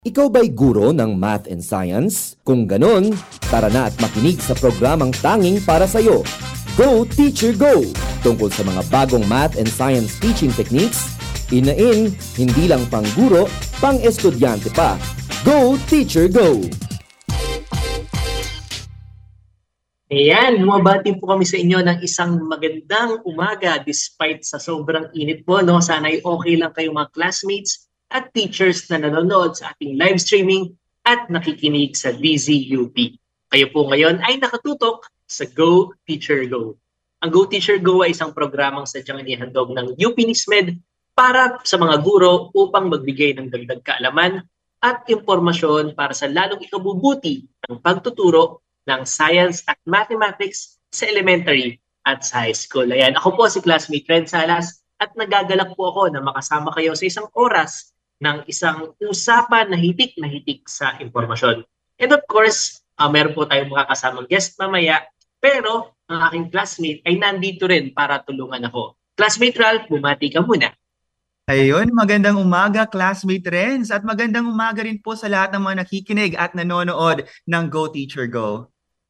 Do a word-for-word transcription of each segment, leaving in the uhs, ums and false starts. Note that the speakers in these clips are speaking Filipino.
Ikaw ba'y guro ng math and science? Kung ganon, tara na at makinig sa programang tanging para sa'yo. Go Teacher Go! Tungkol sa mga bagong math and science teaching techniques, in-in, hindi lang pang guro, pang estudyante pa. Go Teacher Go! Ayan, bumabati po kami sa inyo ng isang magandang umaga despite sa sobrang init po. No? Sana'y okay lang kayo mga classmates at teachers na nanonood sa ating live streaming at nakikinig sa D Z U P. Kayo po ngayon ay nakatutok sa Go Teacher Go. Ang Go Teacher Go ay isang programang sadyang inihandog ng U P NISMED para sa mga guro upang magbigay ng dagdag kaalaman at impormasyon para sa lalong ikabubuti ng pagtuturo ng science at mathematics sa elementary at sa high school. Ayan, ako po si classmate Ren Salas at nagagalak po ako na makasama kayo sa isang oras ng isang usapan na hitik na hitik sa impormasyon. And of course, uh, meron po tayong makakasamang guest mamaya, pero ang aking classmate ay nandito rin para tulungan ako. Classmate Ralph, bumati ka muna. Ayun, magandang umaga classmate Renz at magandang umaga rin po sa lahat ng mga nakikinig at nanonood ng Go Teacher Go.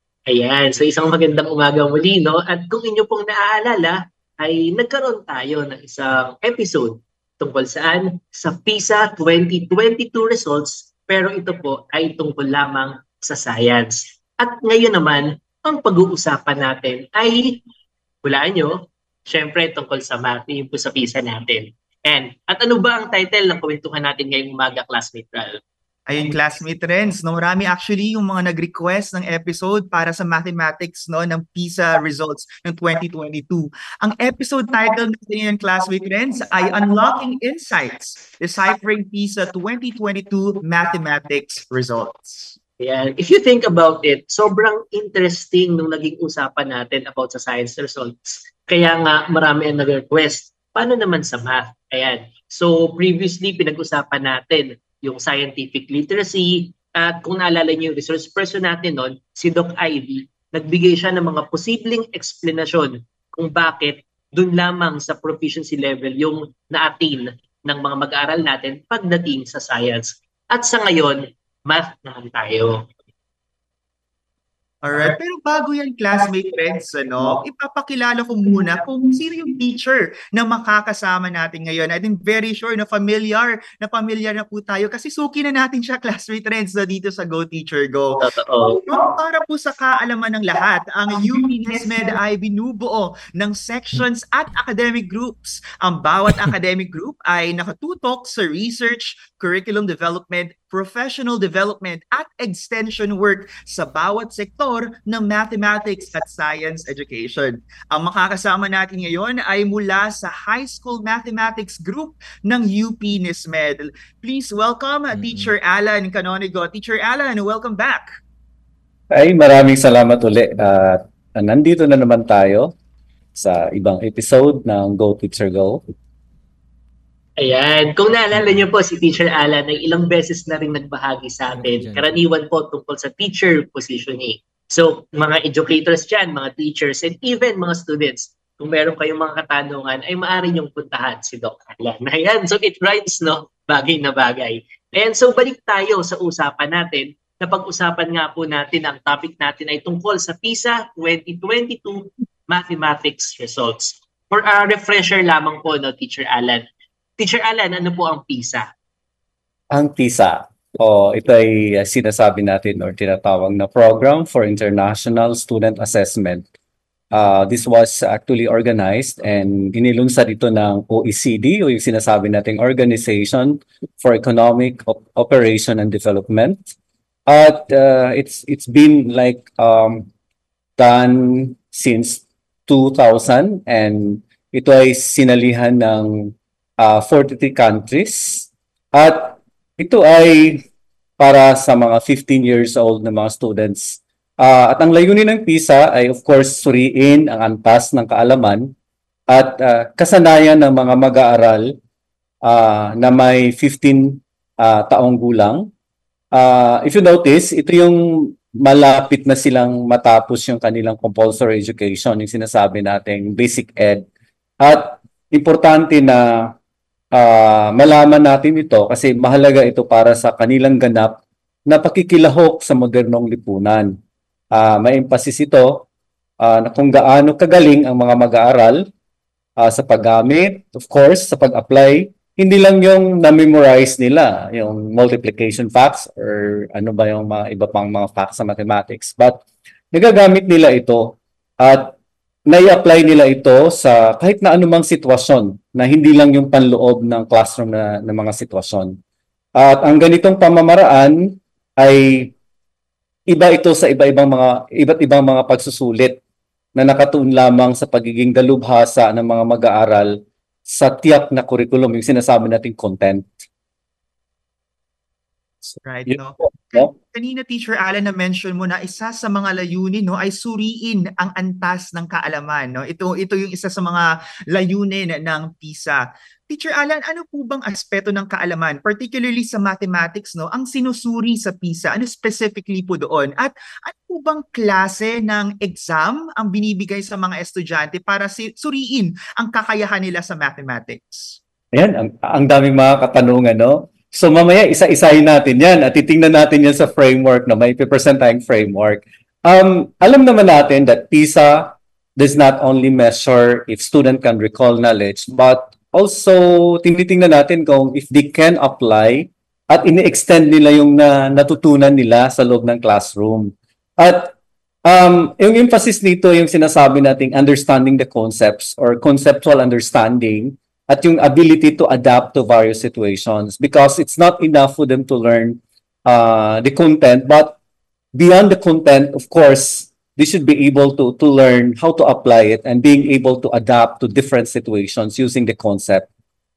Ayan, so isang magandang umaga muli, no? At kung inyo pong naaalala, ay nagkaroon tayo ng isang episode tungkol saan? Sa PISA twenty twenty-two results, pero ito po ay tungkol lamang sa science. At ngayon naman, ang pag-uusapan natin ay, hulaan nyo, syempre tungkol sa math, yung po sa PISA natin. And, at ano ba ang title ng kwentuhan natin ngayong umaga, classmate Ralph? Ayun, classmate Renz, no, marami actually yung mga nag-request ng episode para sa mathematics, no, ng PISA results ng twenty twenty-two. Ang episode title natin yung classmate Renz ay Unlocking Insights, Deciphering PISA twenty twenty-two Mathematics Results. Yeah, if you think about it, sobrang interesting nung naging usapan natin about sa science results. Kaya nga marami ang nag-request. Paano naman sa math? Ayan. So previously pinag-usapan natin yung scientific literacy, at kung naalala niyo yung resource person natin noon, si Doc Ivy, nagbigay siya ng mga posibleng explanation kung bakit dun lamang sa proficiency level yung na-attain ng mga mag-aaral natin pagdating sa science. At sa ngayon, math naman tayo. Alright, pero bago yan classmate Renz, ano, ipapakilala ko muna kung sino yung teacher na makakasama natin ngayon. I'm very sure na familiar, na familiar na po tayo kasi suki na natin siya classmate Renz na dito sa Go Teacher Go. Totoo. So, para po sa kaalaman ng lahat, ang U P NISMED ay binubuo ng sections at academic groups. Ang bawat academic group ay nakatutok sa research, curriculum development, professional development at extension work sa bawat sektor ng mathematics at science education. Ang makakasama natin ngayon ay mula sa High School Mathematics Group ng U P NISMED. Please welcome mm-hmm. Teacher Alan Canonigo. Teacher Alan, welcome back. Ay, maraming salamat uli. Uh, nandito na naman tayo sa ibang episode ng Go Teacher Go. Ayan. Kung naalala niyo po si Teacher Alan ay ilang beses na rin nagbahagi sa atin. Karaniwan po tungkol sa teacher positioning. So, mga educators dyan, mga teachers, and even mga students, kung meron kayong mga katanungan, ay maaari niyong puntahan si Doc Alan. Ayan. So, it rhymes, no? Bagay na bagay. And so, balik tayo sa usapan natin. Napag-usapan nga po natin, ang topic natin ay tungkol sa PISA twenty twenty-two Mathematics Results. For a refresher lamang po, no, Teacher Alan. Teacher Alan, ano po ang PISA? Ang PISA, o oh, ito ay uh, sinasabi natin or tinatawag na Program for International Student Assessment. Uh, this was actually organized and inilunsad ito ng O E C D o yung sinasabi nating Organization for Economic Op- Operation and Development. At uh, it's it's been like um, done since two thousand and ito ay sinalihan ng Uh, forty-three countries at ito ay para sa mga fifteen years old na mga students. Uh, at ang layunin ng PISA ay of course suriin ang antas ng kaalaman at uh, kasanayan ng mga mag-aaral uh, na may fifteen uh, taong gulang. Uh, if you notice, ito yung malapit na silang matapos yung kanilang compulsory education, yung sinasabi nating basic ed. At importante na ah, malaman natin ito kasi mahalaga ito para sa kanilang ganap na pakikilahok sa modernong lipunan. Ah, may emphasis ito ah, na kung gaano kagaling ang mga mag-aaral ah, sa paggamit, of course, sa pag-apply. Hindi lang yung na-memorize nila, yung multiplication facts or ano ba yung mga iba pang mga facts sa mathematics. But nagagamit nila ito at nai-apply nila ito sa kahit na anumang sitwasyon na hindi lang yung panloob ng classroom na, na mga sitwasyon. At ang ganitong pamamaraan ay iba ito sa iba-ibang mga iba't ibang mga pagsusulit na nakatuon lamang sa pagiging dalubhasa ng mga mag-aaral sa tiyak na curriculum, yung sinasabi nating content. Right, Yun no? po, no? Kanina, Teacher Alan, na-mention mo na isa sa mga layunin, no, ay suriin ang antas ng kaalaman, no? Ito ito yung isa sa mga layunin ng PISA. Teacher Alan, ano po bang aspeto ng kaalaman, particularly sa mathematics, no, ang sinusuri sa PISA? Ano specifically po doon? At ano po bang klase ng exam ang binibigay sa mga estudyante para si suriin ang kakayahan nila sa mathematics? Ayan, ang, ang daming mga katanungan, no? So mamaya isa-isahin natin yan at titingnan natin yan sa framework, no? May present tayong framework. Um, alam naman natin that PISA does not only measure if student can recall knowledge, but also tinitingnan natin kung if they can apply at ini-extend nila yung na, natutunan nila sa loob ng classroom. At um, yung emphasis nito yung sinasabi nating understanding the concepts or conceptual understanding at yung ability to adapt to various situations, because it's not enough for them to learn uh, the content, but beyond the content, of course, they should be able to, to learn how to apply it and being able to adapt to different situations using the concept.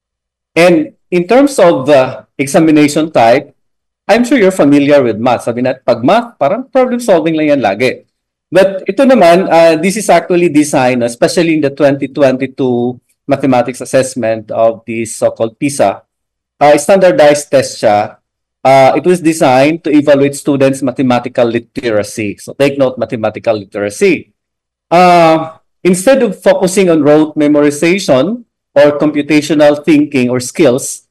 And in terms of the examination type, I'm sure you're familiar with math. Sabi natin, pag math, parang problem solving lang yan lagi. But ito naman, uh, this is actually designed, especially in the twenty twenty-two mathematics assessment of the so-called PISA, uh, standardized test siya. Uh, it was designed to evaluate students' mathematical literacy. So take note, mathematical literacy. Uh, instead of focusing on rote memorization or computational thinking or skills,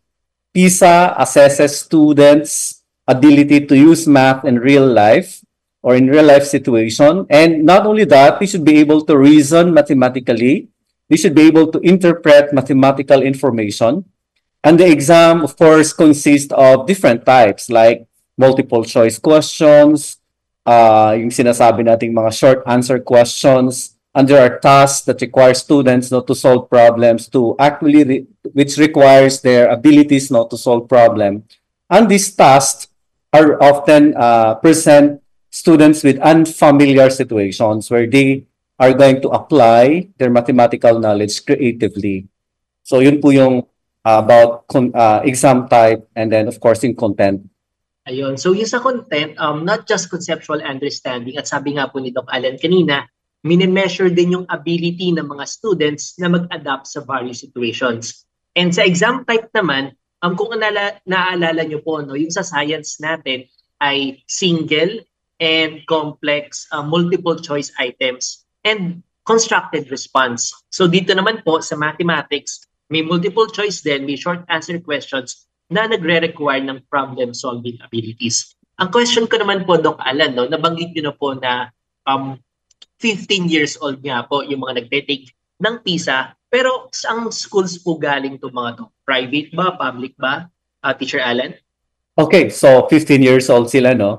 PISA assesses students' ability to use math in real life or in real life situation. And not only that, they should be able to reason mathematically. They should be able to interpret mathematical information. And the exam, of course, consists of different types like multiple choice questions, uh, yung sinasabi nating mga short answer questions, and there are tasks that require students not to solve problems to actually, re which requires their abilities not to solve problem. And these tasks are often uh, present students with unfamiliar situations where they are going to apply their mathematical knowledge creatively. So yun po yung Uh, about uh, exam type, and then of course in content. Ayun. So yung sa content, um, not just conceptual understanding, at sabi nga po ni Doc Alan kanina, mini-measure din yung ability ng mga students na mag-adapt sa various situations. And sa exam type naman, um, kung naala, naaalala nyo po, no, yung sa science natin ay single and complex uh, multiple choice items and constructed response. So dito naman po sa mathematics, may multiple choice din, may short answer questions na nagre-require ng problem-solving abilities. Ang question ko naman po, Doc Alan, no, nabanggit nyo na po na um, fifteen years old nga po yung mga nagte-take ng PISA, pero saang schools po galing to mga to? Private ba? Public ba? Uh, Teacher Alan? Okay, so fifteen years old sila, no?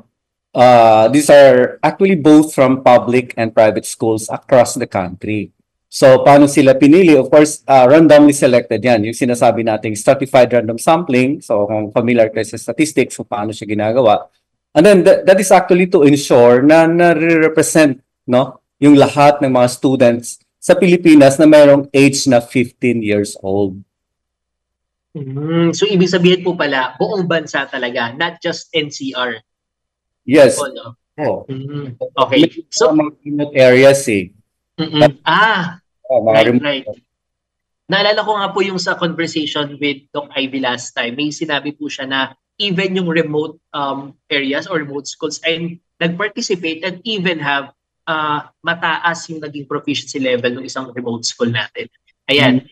Uh, these are actually both from public and private schools across the country. So, paano sila pinili? Of course, uh, randomly selected yan. Yung sinasabi nating stratified random sampling. So, kung familiar kayo sa statistics, so paano siya ginagawa. And then, th that is actually to ensure na nare-represent, no, yung lahat ng mga students sa Pilipinas na mayroong age na fifteen years old. Mm, so, ibig sabihin po pala, buong bansa talaga, not just N C R. Yes. O, no? Oh. Mm, okay. So, mga remote areas eh. Mm -mm. Ah, Oh, right, right. Naalala ko nga po yung sa conversation with Doc Ivy last time, may sinabi po siya na even yung remote um, areas or remote schools ay nag-participate and even have uh, mataas yung naging proficiency level ng isang remote school natin. Ayan. Mm.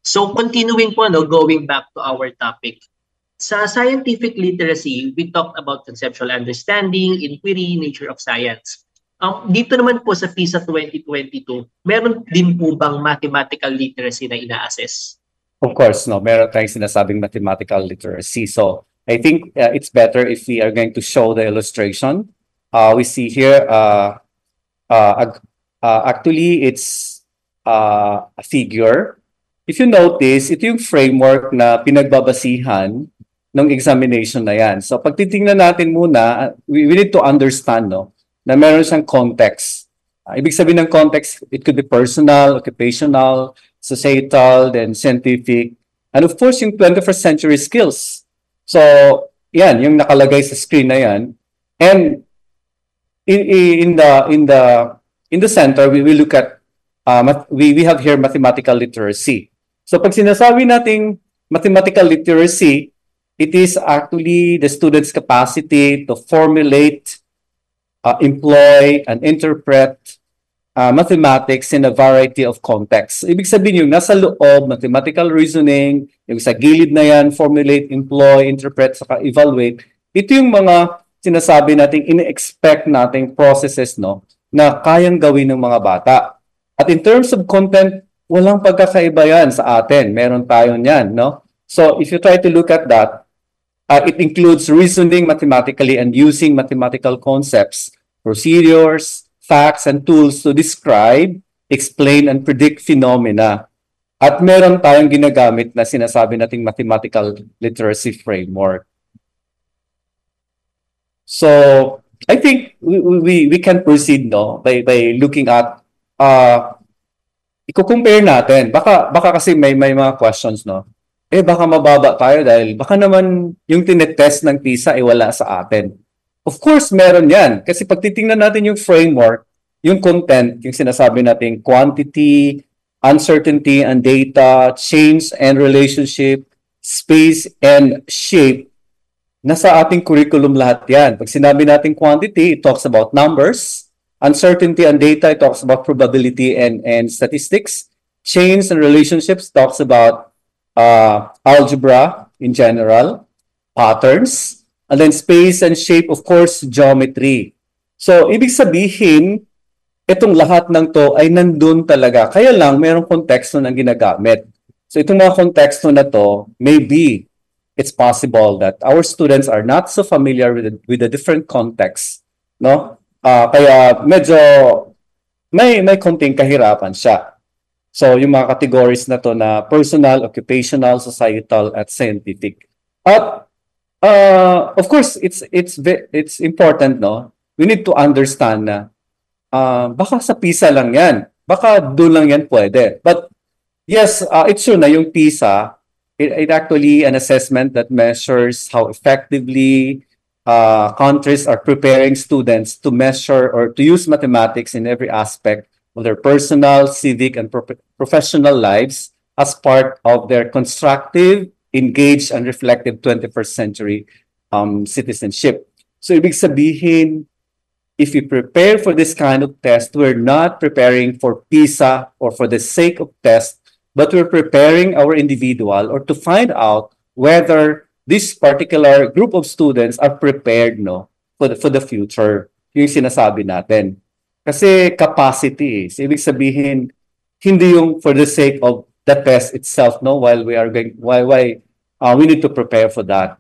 So continuing po, no, going back to our topic. Sa scientific literacy, we talked about conceptual understanding, inquiry, nature of science. Um, dito naman po sa PISA twenty twenty-two, meron din po bang mathematical literacy na ina-assess? Of course, no, meron tayong sinasabing mathematical literacy. So I think uh, it's better if we are going to show the illustration. Uh, we see here, uh, uh, uh, actually, it's uh, a figure. If you notice, ito yung framework na pinagbabasihan ng examination na yan. So pag titingnan natin muna, we, we need to understand, no, na meron siyang context. Uh, ibig sabihin ng context, it could be personal, occupational, societal, then scientific, and of course yung twenty-first century skills. So yan, yung nakalagay sa screen na yan. And in, in the in the in the center, we will look at uh, we we have here mathematical literacy. So pag sinasabi nating mathematical literacy, it is actually the student's capacity to formulate, uh, employ, and interpret uh, mathematics in a variety of contexts. Ibig sabihin yung nasa loob, mathematical reasoning, yung sa gilid na yan, formulate, employ, interpret, saka evaluate. Ito yung mga sinasabi nating in-expect nating processes, no, na kayang gawin ng mga bata. At in terms of content, walang pagkakaiba yan sa atin. Meron tayo niyan, no? So if you try to look at that, uh, it includes reasoning mathematically and using mathematical concepts, procedures, facts, and tools to describe, explain, and predict phenomena. At meron tayong ginagamit na sinasabi nating mathematical literacy framework. So I think we we, we can proceed, no, by by looking at uh i-compare natin. Baka baka kasi may may mga questions, no. Eh baka mababa tayo dahil baka naman yung tinetest ng PISA ay wala sa atin. Of course, meron 'yan. Kasi pag titingnan natin yung framework, yung content, yung sinasabi nating quantity, uncertainty and data, change and relationship, space and shape, nasa ating curriculum lahat 'yan. Pag sinabi nating quantity, it talks about numbers. Uncertainty and data, it talks about probability and, and statistics. Chains and relationships talks about uh, algebra in general, patterns, and then space and shape, of course, geometry. So, ibig sabihin, itong lahat ng to ay nandun talaga. Kaya lang, mayroong konteksto na ginagamit. So, itong mga konteksto na to, maybe it's possible that our students are not so familiar with the, with the different contexts, no? Uh, kaya medyo may may konting kahirapan siya. So yung mga categories na to na personal, occupational, societal, at scientific. At uh, of course, it's it's it's important, no. We need to understand na uh, baka sa PISA lang yan, baka doon lang yan pwede. But yes, uh, it's true na yung PISA, it, it actually an assessment that measures how effectively Uh, countries are preparing students to measure or to use mathematics in every aspect of their personal, civic, and pro professional lives as part of their constructive, engaged, and reflective twenty-first century um, citizenship. So, ibig sabihin, if we prepare for this kind of test, we're not preparing for PISA or for the sake of test, but we're preparing our individual or to find out whether this particular group of students are prepared, no, for the, for the future. Yung sinasabi natin. Kasi capacity is, ibig sabihin, hindi yung for the sake of the test itself, no, while we are going, why, why, uh, we need to prepare for that.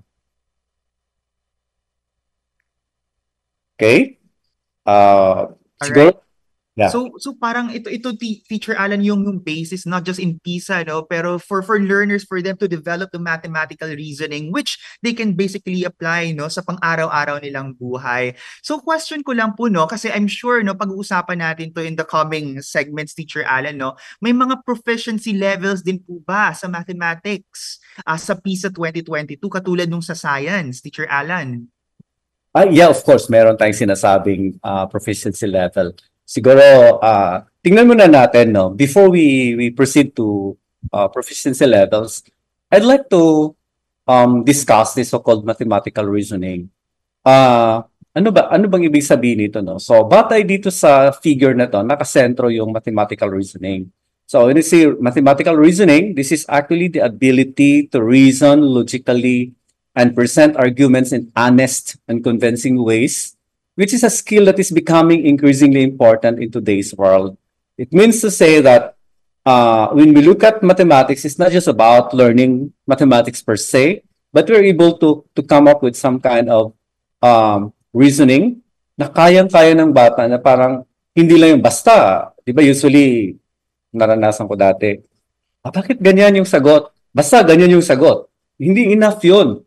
Okay? Uh, siguro, yeah. So so parang ito ito Teacher Alan yung yung basis not just in PISA, no, pero for for learners, for them to develop the mathematical reasoning which they can basically apply, no, sa pang-araw-araw nilang buhay. So question ko lang po, no, kasi I'm sure, no, pag-uusapan natin to in the coming segments, Teacher Alan, no, may mga proficiency levels din po ba sa mathematics uh, sa PISA twenty twenty-two katulad nung sa science, Teacher Alan? Uh, yeah, of course, meron tayong sinasabing uh, proficiency level. Siguro, uh, tingnan muna natin, no, before we we proceed to uh, proficiency levels, I'd like to um, discuss this so-called mathematical reasoning. Uh, ano ba ano bang ibig sabihin nito, no? So, batay dito sa figure na to, nakasentro yung mathematical reasoning. So when you say mathematical reasoning, this is actually the ability to reason logically and present arguments in honest and convincing ways, which is a skill that is becoming increasingly important in today's world. It means to say that uh, when we look at mathematics, it's not just about learning mathematics per se, but we're able to, to come up with some kind of um, reasoning na kayang-kaya ng bata na parang hindi lang yung basta. Di ba usually, naranasan ko dati, ah, bakit ganyan yung sagot? Basta ganyan yung sagot. Hindi enough yun.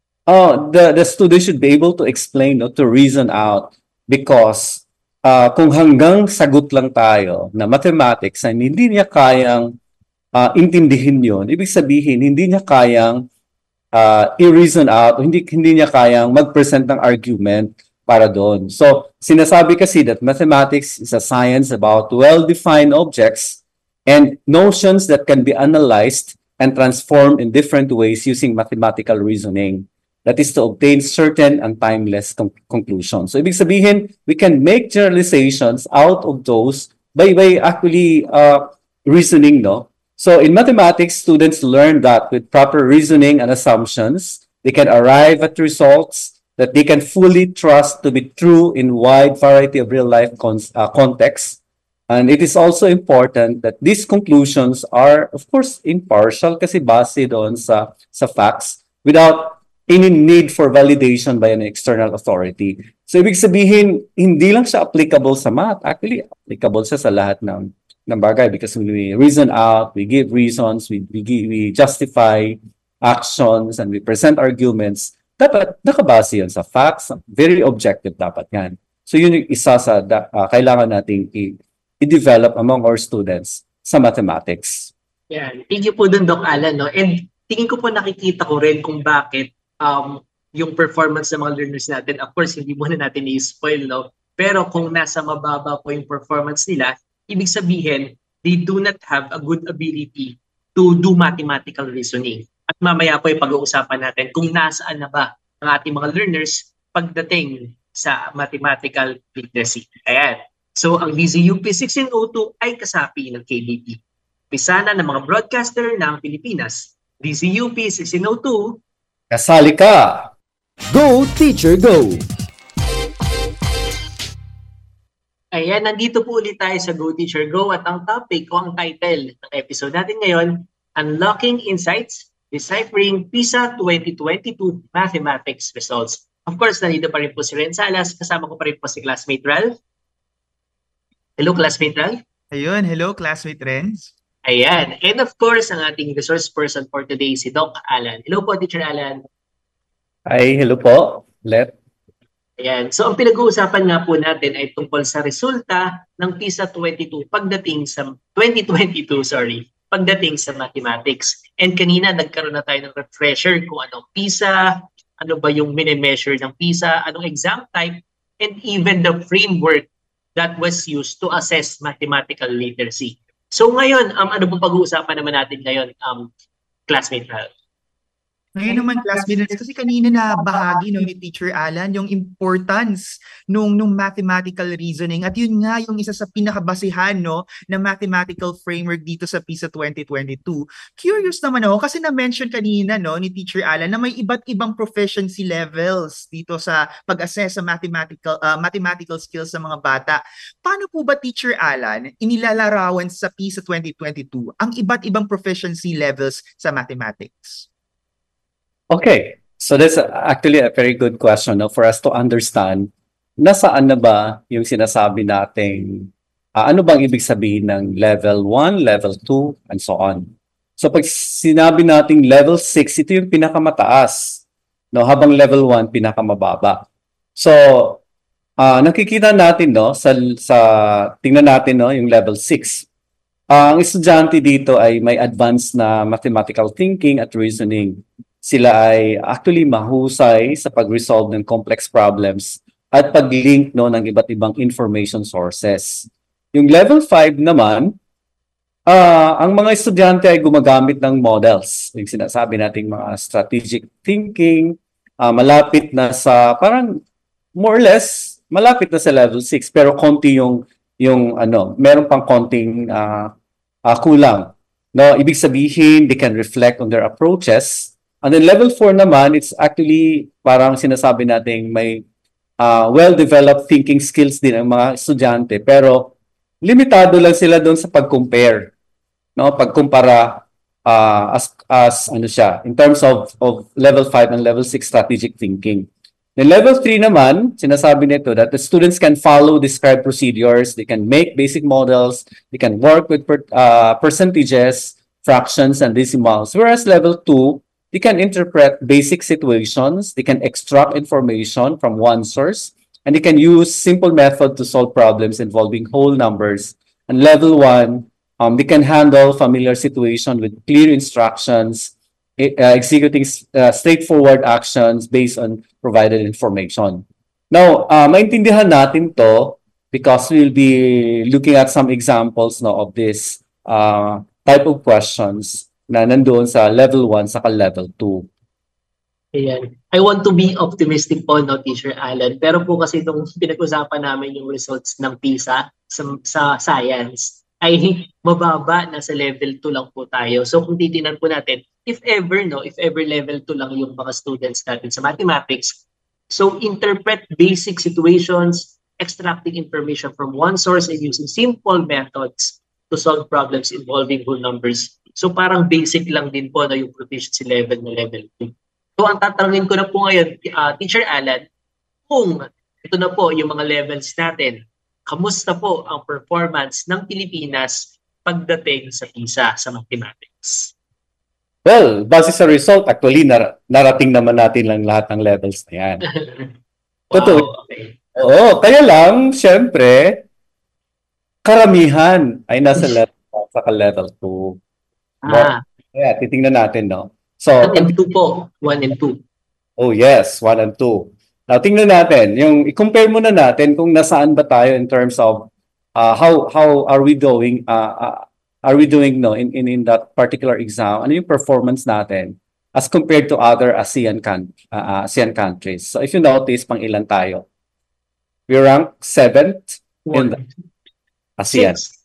Uh, the, the student should be able to explain, no, to reason out. Because uh, kung hanggang sagot lang tayo na mathematics and hindi niya kayang uh, intindihin yun, ibig sabihin, hindi niya kayang uh, i-reason out, hindi, hindi niya kayang mag-present ng argument para doon. So, sinasabi kasi that mathematics is a science about well-defined objects and notions that can be analyzed and transformed in different ways using mathematical reasoning. That is to obtain certain and timeless con conclusions. So, ibig sabihin, we can make generalizations out of those by, by actually uh, reasoning, no? So, in mathematics, students learn that with proper reasoning and assumptions, they can arrive at results that they can fully trust to be true in wide variety of real-life con uh, contexts. And it is also important that these conclusions are, of course, impartial kasi base doon sa, sa facts without any need for validation by an external authority. So, ibig sabihin, hindi lang siya applicable sa math. Actually, applicable siya sa lahat ng, ng bagay because we reason out, we give reasons, we, we, give, we justify actions, and we present arguments. Dapat nakabase yun sa facts. Very objective dapat yan. So, yun yung isa sa da, uh, kailangan nating i- i-develop among our students sa mathematics. Yeah, thank you po dun, Doc Alan. No? And tingin ko po nakikita ko rin kung bakit um, yung performance ng mga learners natin, of course, hindi muna natin i-spoil, no? Pero kung nasa mababa po yung performance nila, ibig sabihin, they do not have a good ability to do mathematical reasoning. At mamaya po yung pag-uusapan natin kung nasaan na ba ang ating mga learners pagdating sa mathematical literacy. Ayan. So, ang D Z U P sixteen oh two ay kasapi ng K B P. Pisana ng mga broadcaster ng Pilipinas. D Z U P sixteen oh two. Kasali ka! Go Teacher Go! Ayan, nandito po ulit tayo sa Go Teacher Go at ang topic o ang title ng episode natin ngayon, Unlocking Insights, Deciphering PISA twenty twenty-two Mathematics Results. Of course, nandito pa rin po si Ren Salas, kasama ko pa rin po si classmate Ralph. Hello, classmate Ralph. Ayun, hello classmate Renz. Ayan. And of course, ang ating resource person for today, si Doc Alan. Hello po, Teacher Alan. Ay, hello po. Let. Ayan. So, ang pinag-uusapan nga po natin ay tungkol sa resulta ng PISA twenty-two pagdating sa twenty twenty-two, sorry, pagdating sa mathematics. And kanina, nagkaroon na tayo ng refresher kung anong PISA, ano ba yung mini-measure ng PISA, anong exam type, and even the framework that was used to assess mathematical literacy. So ngayon, um, ano pong pag-uusapan naman natin ngayon, um, classmate Ralph? Ngayon naman, classmates, kasi kanina na bahagi no, ni Teacher Alan yung importance nung, nung mathematical reasoning. At yun nga yung isa sa pinakabasihan no, na mathematical framework dito sa PISA twenty twenty-two. Curious naman ako kasi na-mention kanina no, ni Teacher Alan na may iba't ibang proficiency levels dito sa pag-assess sa mathematical, uh, mathematical skills sa mga bata. Paano po ba, Teacher Alan, inilalarawan sa PISA twenty twenty-two ang iba't ibang proficiency levels sa mathematics? Okay, so that's actually a very good question no, for us to understand nasaan na ba yung sinasabi nating uh, ano bang ibig sabihin ng level one, level two, and so on. So pag sinabi nating level six, ito yung pinakamataas, no, habang level one, pinakamababa. So uh, nakikita natin no, sa, sa tingnan natin no, yung level six. Uh, ang estudyante dito ay may advanced na mathematical thinking at reasoning. Sila ay actually mahusay sa pag-resolve ng complex problems at pag-link no, ng iba't ibang information sources. Yung level five naman, uh, ang mga estudyante ay gumagamit ng models. Yung sinasabi nating mga strategic thinking, uh, malapit na sa, parang more or less, malapit na sa level six, pero konti yung, yung ano, meron pang konting uh, uh, kulang. No, ibig sabihin, they can reflect on their approaches. And then level four naman, it's actually parang sinasabi natin may uh, well-developed thinking skills din ang mga estudyante. Pero limitado lang sila doon sa pag-compare. No, pagkumpara uh, as, as ano siya, in terms of, of level five and level six strategic thinking. Then level three naman, sinasabi nito that the students can follow described procedures, they can make basic models, they can work with per, uh, percentages, fractions, and decimals. Whereas level two, they can interpret basic situations, they can extract information from one source, and they can use simple method to solve problems involving whole numbers. And level one, um, they can handle familiar situation with clear instructions, uh, executing uh, straightforward actions based on provided information. Now, uh, maintindihan natin to because we'll be looking at some examples no, of this uh, type of questions na nandoon sa level one saka level two. Ayan. I want to be optimistic po, no, Teacher Alan. Pero po kasi itong pinag-usapan namin yung results ng PISA sa, sa science ay mababa, nasa level two lang po tayo. So kung titingnan po natin, if ever, no, if ever level two lang yung mga students natin sa mathematics, so interpret basic situations, extracting information from one source and using simple methods to solve problems involving whole numbers. So parang basic lang din po na yung proficiency level na level two. So ang tatanungin ko na po ngayon, uh, Teacher Alan, kung ito na po yung mga levels natin, kamusta po ang performance ng Pilipinas pagdating sa PISA sa mathematics? Well, base sa result, actually, nar narating naman natin lang lahat ng levels na yan. Wow, Totoo. okay. Oo, kaya lang, syempre, karamihan ay nasa level one saka level two. Ah, Kaya, titingnan natin, no? So, one and two po. One and two. oh yes, one and two. Now, tingnan natin, yung i-compare muna natin kung nasaan ba tayo in terms of uh, how how are we doing uh, uh, are we doing no in, in in that particular exam? Ano yung performance natin as compared to other ASEAN can, uh, ASEAN countries? So if you notice, pang ilan tayo? We rank seventh in the One. ASEAN. Six.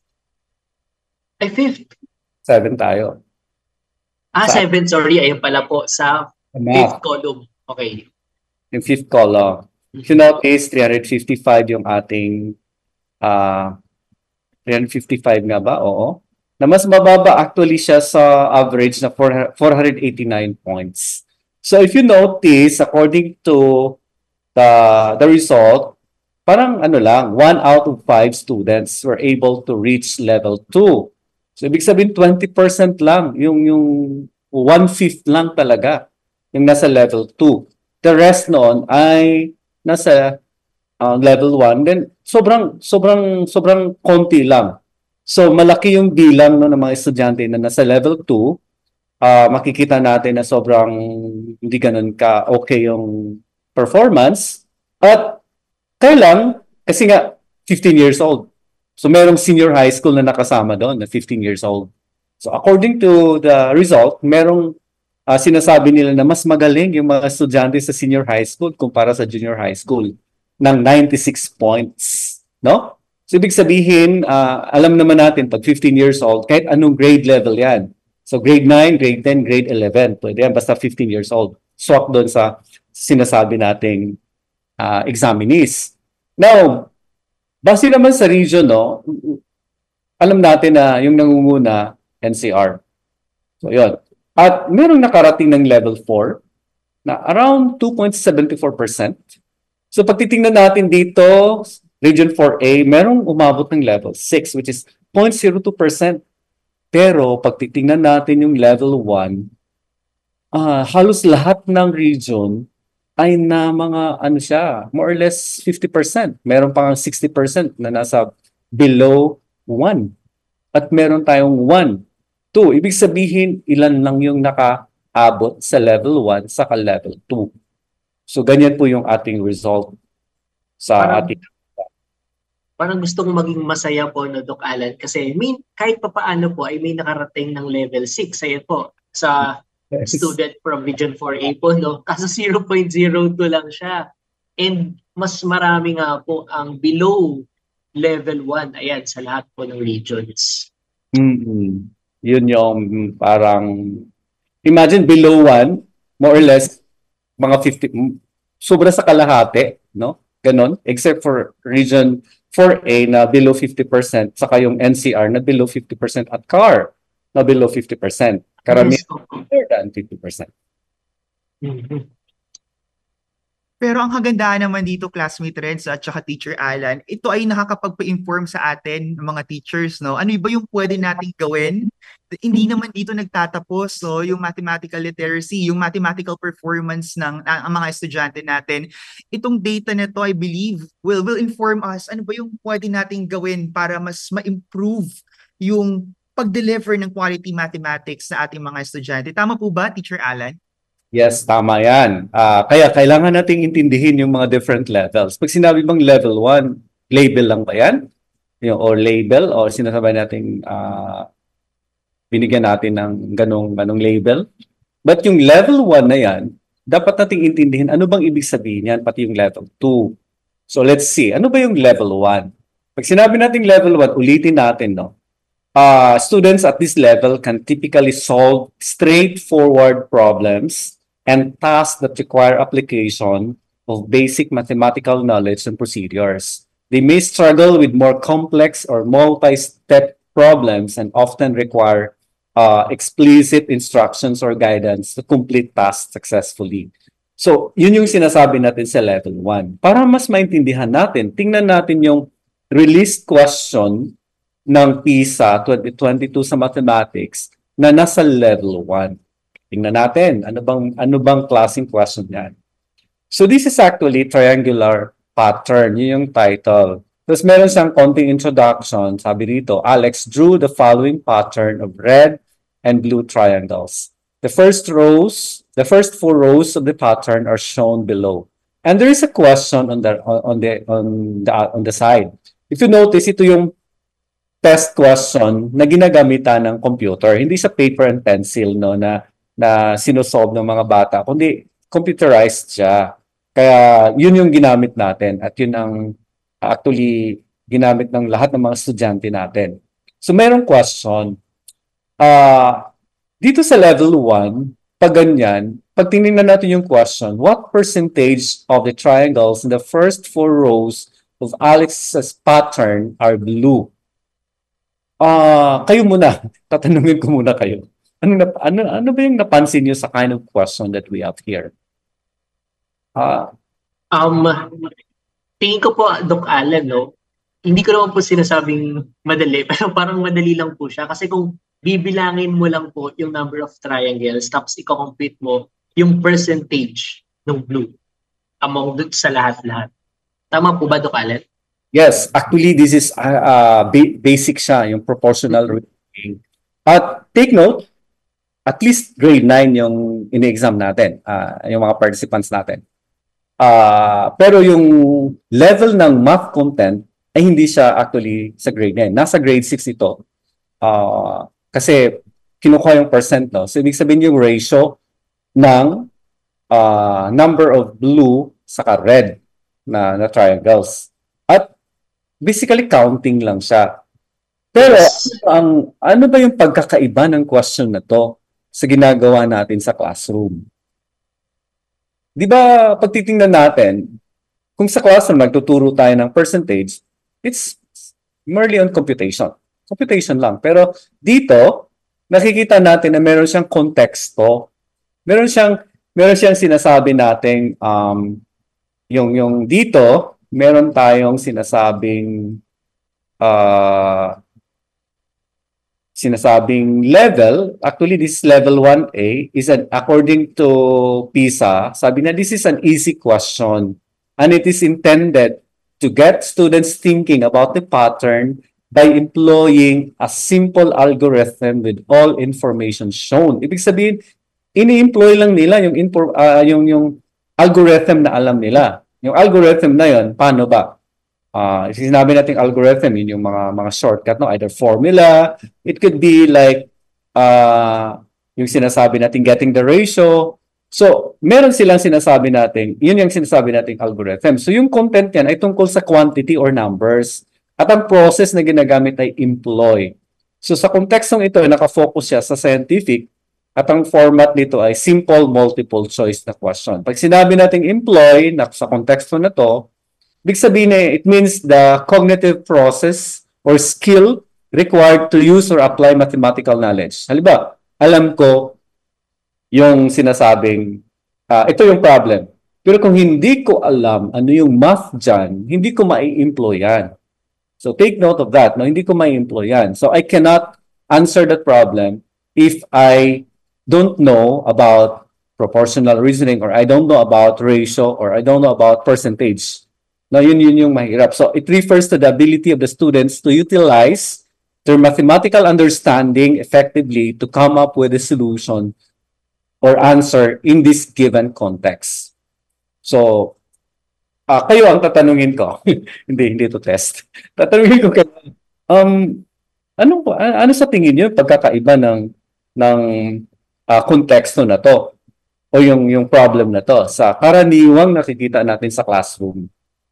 Ay, fifth. Seven tayo. Ah, Sa- seven, sorry. Ayun pala po sa Math, fifth column. Okay. yung fifth column. If you notice, three hundred fifty-five yung ating uh, three hundred fifty-five nga ba? Oo. Na mas mababa actually siya sa average na four hundred eighty-nine points. So if you notice, according to the the result, parang ano lang, one out of five students were able to reach level two. So ibig sabihin twenty percent lang, yung yung one-fifth lang talaga yung nasa level two. The rest noon ay nasa uh, level one. Then sobrang sobrang sobrang konti lang. So malaki yung bilang no, ng mga estudyante na nasa level two. Uh, makikita natin na sobrang hindi ganun ka okay yung performance. At kailan, kasi nga fifteen years old. So merong senior high school na nakasama doon na fifteen years old. So according to the result, merong uh, sinasabi nila na mas magaling yung mga estudyante sa senior high school kumpara sa junior high school ng ninety-six points. No? So ibig sabihin, uh, alam naman natin pag fifteen years old, kahit anong grade level yan. So grade nine, grade ten, grade eleven. Pwede yan basta fifteen years old. Swak doon sa sinasabi nating uh, examinees. Now, base naman sa region, no, alam natin na yung nangunguna, N C R. So, yun. At merong nakarating ng level four na around two point seven four percent. So, pag titingnan natin dito, Region four A, merong umabot ng level six, which is zero point zero two percent. Pero, pag titingnan natin yung level one, uh, halos lahat ng region ay na mga, ano siya, more or less fifty percent. Meron pang sixty percent na nasa below one. At meron tayong one, two. Ibig sabihin, ilan lang yung nakaabot sa level one sa level two. So, ganyan po yung ating result sa Parang- ating... Parang gusto kong maging masaya po, no, Doc Alan, kasi may, kahit papaano po ay may nakarating ng level six. Ayan po, sa student from Region four A po, no? Kaso zero point zero two lang siya. And mas marami nga po ang below level one, ayan, sa lahat po ng regions. Mm-mm. Yun yung parang, imagine below one, more or less, mga fifty, mm, sobra sa kalahati, no? Ganon, except for region four A na below fifty percent, saka yung N C R na below fifty percent at C A R na below fifty percent. Karamihan Yes, opo. more than fifty percent. Mhm. Pero ang kagandahan naman dito, classmate Renz at saka Teacher Alan, ito ay nakakapagpa-inform sa atin, ng mga teachers, no? Ano ba yung pwede nating gawin? Hindi naman dito nagtatapos, no? Yung mathematical literacy, yung mathematical performance ng ang, ang mga estudyante natin. Itong data na to, I believe, will will inform us ano ba yung pwede nating gawin para mas ma-improve yung pag-deliver ng quality mathematics sa ating mga estudyante. Tama po ba, Teacher Alan? Yes, tama yan. Ah, kaya kailangan nating intindihin yung mga different levels. Pag sinabi bang level one, label lang ba yan? Yung, or label, or sinasabi natin, ah, binigyan natin ng ganong, ganong label. But yung level one na yan, dapat nating intindihin ano bang ibig sabihin yan, pati yung level two. So let's see, ano ba yung level one? Pag sinabi natin level one, ulitin natin, no? Uh, students at this level can typically solve straightforward problems and tasks that require application of basic mathematical knowledge and procedures. They may struggle with more complex or multi-step problems and often require uh, explicit instructions or guidance to complete tasks successfully. So, yun yung sinasabi natin sa level one. Para mas maintindihan natin, tingnan natin yung released question ng PISA twenty twenty-two sa mathematics na nasa level one. Tingnan natin, ano bang, ano bang klaseng question yan? So this is actually triangular pattern, yun yung title. Tapos meron siyang konting introduction, sabi dito, Alex drew the following pattern of red and blue triangles. The first rows, the first four rows of the pattern are shown below. And there is a question on the on the on the on the side. If you notice, ito yung test question na ginagamitan ng computer. Hindi sa paper and pencil, no, na na sinosolve ng mga bata, kundi computerized siya. Kaya yun yung ginamit natin at yun ang actually ginamit ng lahat ng mga estudyante natin. So mayroong question. Uh, dito sa level one, pag ganyan, pag tinignan natin yung question, what percentage of the triangles in the first four rows of Alex's pattern are blue? Uh, kayo muna, tatanungin ko muna kayo. Ano, ano, ano ba yung napansin niyo sa kind of question that we have here? Uh, Um, tingin ko po, Doc Alan, no, hindi ko naman po sinasabing madali, pero parang madali lang po siya. Kasi kung bibilangin mo lang po yung number of triangles, tapos i-compute mo yung percentage ng blue among dun sa lahat-lahat. Tama po ba, Doc Alan? Yes, actually this is uh, uh, ba- basic siya, yung proportional rating. At take note, at least grade nine yung ini-exam natin, uh, yung mga participants natin. Uh, pero yung level ng math content ay hindi siya actually sa grade nine. Nasa grade six ito. Uh, kasi kinukuha yung percent, no? So ibig sabihin yung ratio ng uh, number of blue saka red na, na triangles. At basically counting lang siya. Pero ang ano ba yung pagkakaiba ng question na to sa ginagawa natin sa classroom? Di ba pag titingnan natin, kung sa classroom nagtuturo tayo ng percentage, it's merely on computation. Computation lang. Pero dito, nakikita natin na meron siyang konteksto. Meron siyang meron siyang sinasabi nating um yung yung dito, meron tayong sinasabing uh, sinasabing level. Actually, this level one A is an, according to PISA, sabi na this is an easy question and it is intended to get students thinking about the pattern by employing a simple algorithm with all information shown. Ibig sabihin, ini-employ lang nila yung, info, uh, yung, yung algorithm na alam nila. Yung algorithm na yun, paano ba? Uh, sinabi natin algorithm, yun yung mga mga shortcut, no? Either formula, it could be like uh, yung sinasabi natin getting the ratio. So, meron silang sinasabi natin, yun yung sinasabi nating algorithm. So, yung content yan ay tungkol sa quantity or numbers. At ang process na ginagamit ay employ. So sa kontekstong ito, nakafocus siya sa scientific at ang format nito ay simple multiple choice na question. Pag sinabi nating employ na sa konteksto na to, ibig sabihin eh, it means the cognitive process or skill required to use or apply mathematical knowledge. Halimbawa, alam ko yung sinasabing, uh, ito yung problem. Pero kung hindi ko alam ano yung math dyan, hindi ko mai-employ yan. So take note of that. No? Hindi ko mai-employ yan. So I cannot answer that problem if I don't know about proportional reasoning or I don't know about ratio or I don't know about percentage. No, yun yun yung mahirap. So it refers to the ability of the students to utilize their mathematical understanding effectively to come up with a solution or answer in this given context. So, uh, kayo ang tatanungin ko. hindi, hindi to test. Tatanungin ko kayo, um, ano, ano sa tingin niyo pagkakaiba ng, ng uh, konteksto na to o yung, yung problem na to sa karaniwang nakikita natin sa classroom?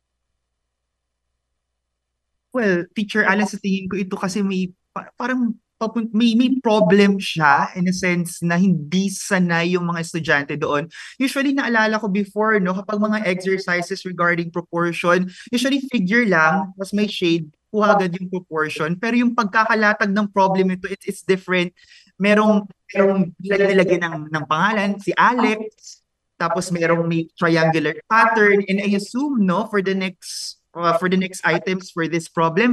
Well, Teacher Alan, sa tingin ko ito kasi may pa- parang papun- may may problem siya in a sense na hindi sanay yung mga estudyante doon. Usually naalala ko before, no, kapag mga exercises regarding proportion, usually figure lang, mas may shade, kuha agad yung proportion. Pero yung pagkakalatag ng problem ito, it's, it's different. Merong, merong nilagyan ng, ng pangalan, si Alex, tapos merong may triangular pattern, and I assume, no, for the next Uh, for the next items for this problem,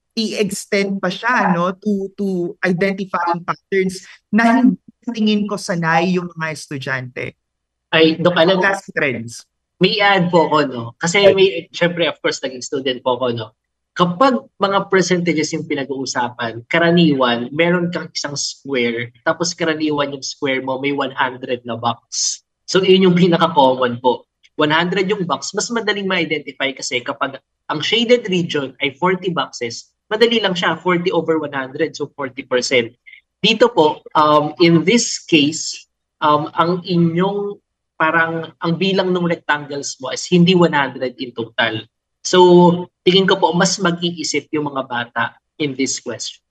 i-extend pa siya, no, to to identifying patterns na hindi tingin ko sanay yung mga estudyante. Ay, Doc Alan, Class trends. may add po ko, no? Kasi may, syempre, of course, naging student po ko, no? Kapag mga percentages yung pinag-uusapan, karaniwan, meron kang isang square, tapos karaniwan yung square mo, may one hundred na box. So, yun yung pinaka-common po. one hundred yung box, mas madaling ma-identify kasi kapag ang shaded region ay forty boxes, madali lang siya, forty over one hundred, so forty percent. Dito po, um, in this case, um, ang inyong parang, ang bilang ng rectangles mo is hindi one hundred in total. So, tingin ko po, mas mag-iisip yung mga bata in this question.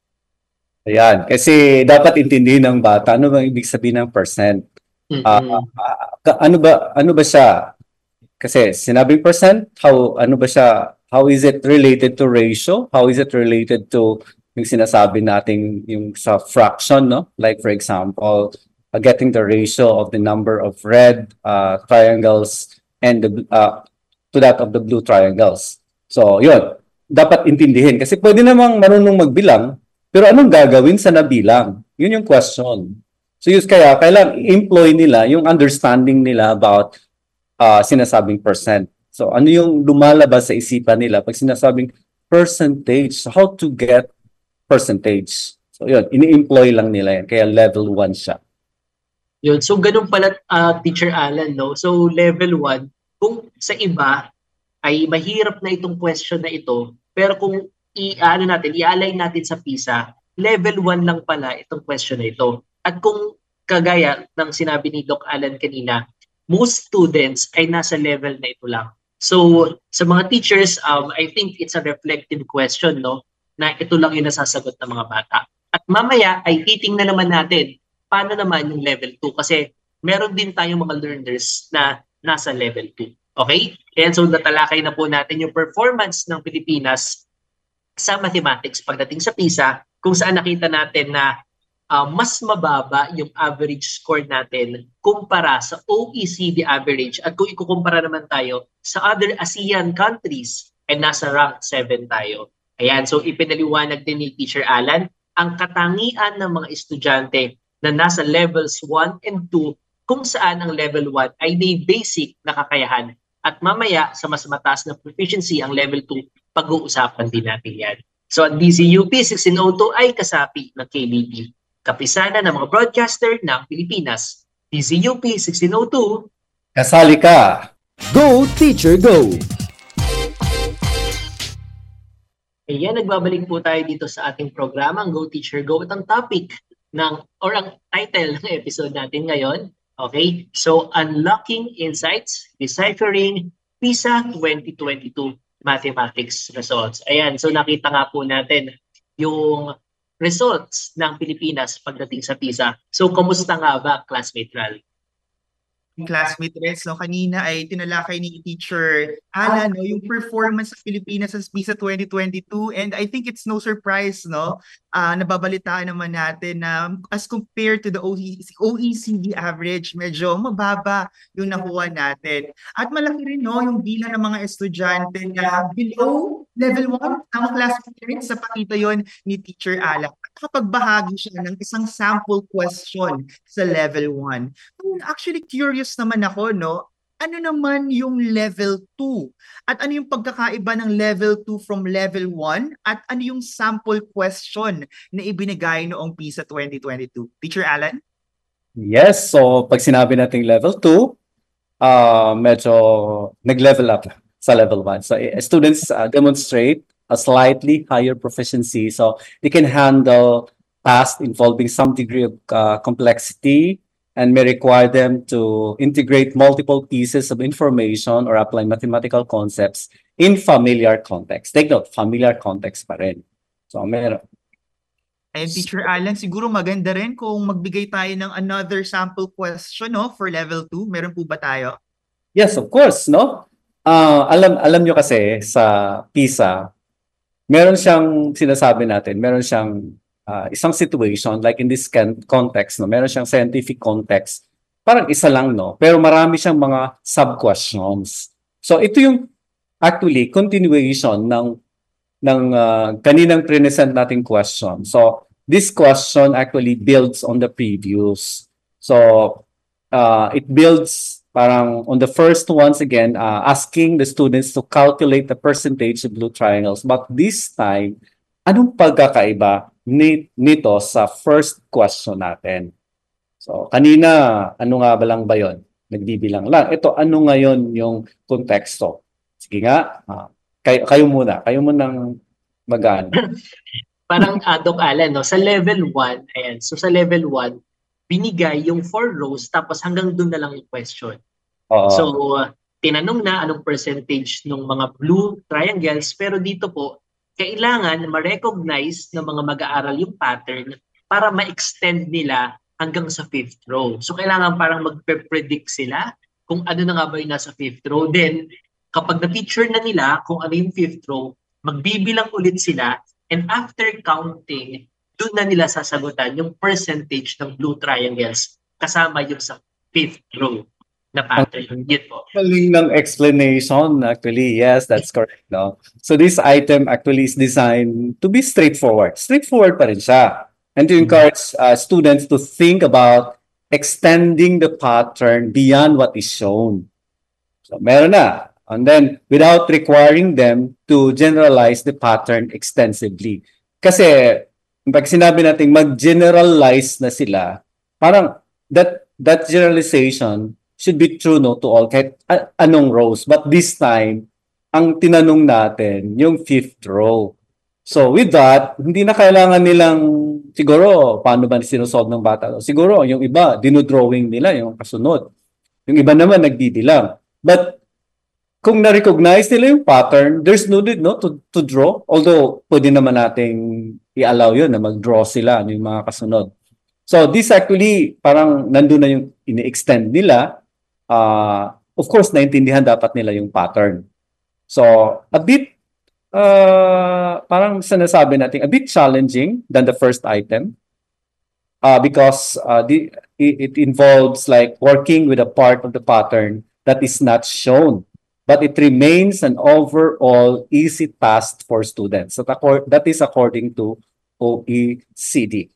Ayan, kasi dapat intindihin ng bata, ano bang ibig sabihin ng percent? Mm-hmm. Uh, uh, ano ba ano ba siya? Kasi sinabing percent, how ano ba siya? How is it related to ratio? How is it related to yung sinasabi nating yung sa fraction, no? Like for example, uh, getting the ratio of the number of red uh, triangles and the uh, to that of the blue triangles. So, yun. Dapat intindihin kasi pwede namang marunong magbilang, pero anong gagawin sa nabilang? Yun yung question. So, yun kaya kailangan employ nila yung understanding nila about Uh, sinasabing percent. So, ano yung lumalabas sa isipan nila pag sinasabing percentage? So, how to get percentage? So, yun, ini-employ lang nila yan. Kaya level one siya. Yun. So, ganun pala, uh, Teacher Alan, no? So, level one, kung sa iba ay mahirap na itong question na ito, pero kung i-ano natin, i-align natin sa PISA, level one lang pala itong question na ito. At kung kagaya ng sinabi ni Doc Alan kanina, most students ay nasa level na ito lang. So, sa mga teachers, um, I think it's a reflective question, no? Na ito lang yung nasasagot ng mga bata. At mamaya ay titingnan naman natin paano naman yung level two kasi meron din tayong mga learners na nasa level two. Okay? And so, natalakay na po natin yung performance ng Pilipinas sa mathematics pagdating sa PISA kung saan nakita natin na Uh, mas mababa yung average score natin kumpara sa O E C D average. At kung ikukumpara naman tayo sa other ASEAN countries, ay nasa rank seven tayo. Ayan, so ipinaliwanag din ni Teacher Alan ang katangian ng mga estudyante na nasa levels one and two kung saan ang level one ay may basic na kakayahan. At mamaya sa mas mataas na proficiency ang level two, pag-uusapan din natin yan. So ang D Z U P sixteen oh two ay kasapi ng K B P. Kapisanan ng mga broadcaster ng Pilipinas. D Z U P sixteen oh two. Kasali ka! Go Teacher Go! Ayan, nagbabalik po tayo dito sa ating programa, ang Go Teacher Go. At ang topic ng, or ang title ng episode natin ngayon, okay? So, Unlocking Insights, Deciphering PISA twenty twenty-two Mathematics Results. Ayan, so nakita nga po natin yung results ng Pilipinas pagdating sa PISA. So, kumusta nga ba, classmate Ral? Classmate Reds, no, kanina ay tinalakay ni Teacher Alan, no, yung performance sa Pilipinas sa PISA twenty twenty-two, and I think it's no surprise, no, uh, nababalitaan naman natin na as compared to the O E C D average, medyo mababa yung nakuha natin. At malaki rin, no, yung bilang ng mga estudyante na below level one, ang classmate Reds, sa pakita yon ni Teacher Alan. Kapag bahagi siya ng isang sample question sa level one. Actually, curious naman ako, no? Ano naman yung level two? At ano yung pagkakaiba ng level two from level one? At ano yung sample question na ibinigay noong PISA twenty twenty-two? Teacher Alan? Yes, so pag sinabi nating level two, uh, medyo nag-level up sa level one. So uh, students uh, demonstrate a slightly higher proficiency. So they can handle tasks involving some degree of uh, complexity and may require them to integrate multiple pieces of information or apply mathematical concepts in familiar context. Take note, familiar context pa rin. So meron. And Teacher Alan, siguro maganda rin kung magbigay tayo ng another sample question, no, for level two. Meron po ba tayo? Yes, of course, no? Uh, alam alam nyo kasi sa PISA, meron siyang sinasabi natin, meron siyang uh, isang situation, like in this context, no, meron siyang scientific context, parang isa lang, no, pero marami siyang mga sub-questions. So ito yung actually continuation ng ng uh, kaninang present nating question. So this question actually builds on the previous. So uh, it builds parang on the first once again, uh, asking the students to calculate the percentage of blue triangles. But this time, anong pagkakaiba ni, nito sa first question natin? So, kanina, ano nga ba lang ba yun? Nagbibilang lang. Ito, ano ngayon yung konteksto? Sige nga, uh, kayo, kayo muna. Kayo munang mag-ano. Parang uh, Doc Alan, no? Sa level one, ayan, so sa level one, binigay yung four rows tapos hanggang doon na lang yung question. Uh, so, uh, tinanong na anong percentage ng mga blue triangles, pero dito po, kailangan ma-recognize ng mga mag-aaral yung pattern para ma-extend nila hanggang sa fifth row. So, kailangan parang mag-predict sila kung ano na nga ba yung nasa fifth row. Then, kapag na-picture na nila kung ano yung fifth row, magbibilang ulit sila, and after counting, doon na nila sasagutan yung percentage ng blue triangles kasama yung sa fifth row na pattern. Yun po. Galing ng explanation, actually. Yes, that's correct. No? So this item actually is designed to be straightforward. Straightforward pa rin siya. And to encourage uh, students to think about extending the pattern beyond what is shown. So meron na. And then, without requiring them to generalize the pattern extensively. Kasi, pag sinabi natin mag-generalize na sila, parang that that generalization should be true, no, to all, kahit uh, anong rows. But this time, ang tinanong natin, yung fifth row. So with that, hindi na kailangan nilang, siguro, paano ba sinusolve ng bata? Siguro, yung iba, dinodrawing nila yung kasunod. Yung iba naman, nagbibilang. But, kung na-recognize nila yung pattern, there's no need, no, to, to draw. Although, pwede naman nating i-allow yun na mag-draw sila, yung mga kasunod. So, this actually, parang nandun na yung ini-extend nila. Uh, of course, naintindihan dapat nila yung pattern. So, a bit, uh, parang sinasabi natin, a bit challenging than the first item. Uh, because uh, the, it, it involves like working with a part of the pattern that is not shown. But it remains an overall easy task for students. So that is according to O E C D.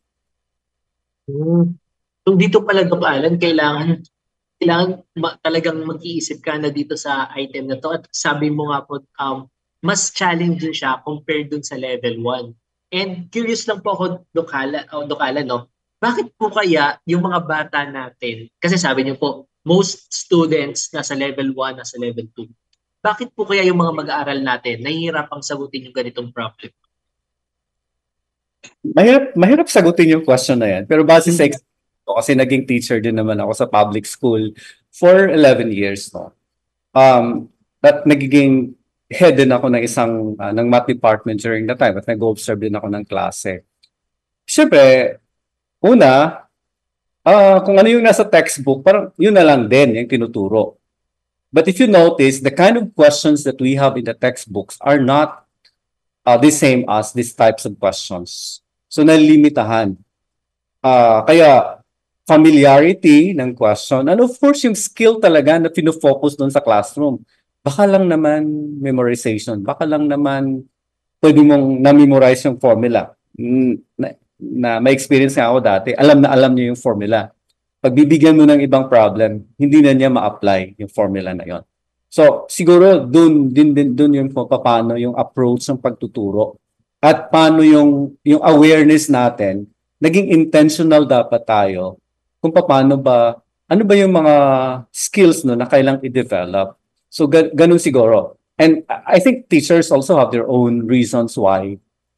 Hmm. So dito pala, Doc Alan, kailangan, kailangan ma- talagang mag-iisip ka na dito sa item na to. At sabi mo nga po, um, mas challenging siya compared dun sa level one. And curious lang po ako, Doc Alan, oh, Doc Alan, no? Bakit po kaya yung mga bata natin, kasi sabi niyo po, most students nasa level one, nasa level two. Bakit po kaya yung mga mag-aaral natin nahihirapang sagutin yung ganitong problem? Mahirap, mahirap sagutin yung question na yan. Pero base sa experience ko, kasi naging teacher din naman ako sa public school for eleven years. No? Um, at nagiging head din ako ng isang, uh, ng math department during that time at nag-observe din ako ng klase. syempre, una, ah kung ano yung nasa textbook, parang yun na lang din yung tinuturo. But if you notice, the kind of questions that we have in the textbooks are not uh, the same as these types of questions. So, nalimitahan. Uh, kaya, familiarity ng question, and of course, yung skill talaga na pinofocus doon sa classroom. Baka lang naman memorization, baka lang naman pwede mong na-memorize yung formula. Na, na may experience nga ako dati, alam na alam niya yung formula. Pag bibigyan mo ng ibang problem, hindi na niya ma-apply yung formula na yon. So, siguro dun din din dun yung paano yung approach ng pagtuturo at paano yung yung awareness natin, naging intentional dapat tayo kung paano ba ano ba yung mga skills no na kailangang i-develop. So ga ganun siguro. And I think teachers also have their own reasons why